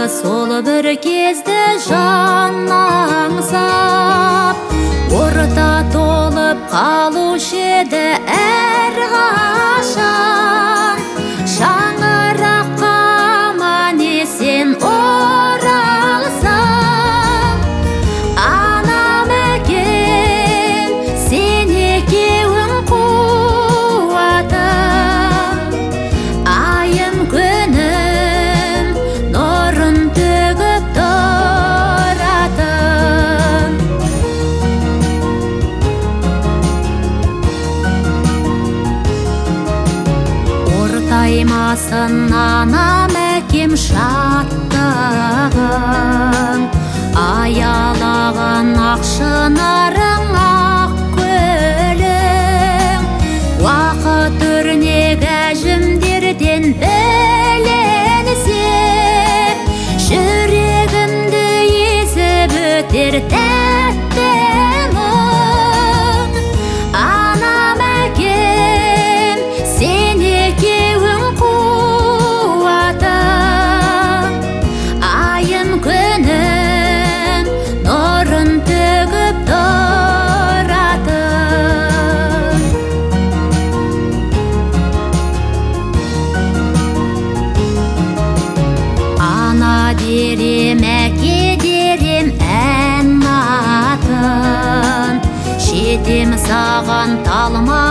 сол бір кезді жан аңсап, орта толып қалушы еді әрқашан. Шаңыраққа аман есен оралсаң, анам әкем сен екеуің қуатым, айым күнім нұрын төгіп тұратын. Ортаймасын анам әкем шаттығын, аялаған ақ шынарың ақ көлің. Уақыт өрнек әжімдерден білінсе, жүрегімді езіп өтер тәтті мұң. Анам әкем сен екеуің қуатым, айым күнім нұрын төгіп тұратын. Ана дерем, әке дерем ән атын, жетем саған талма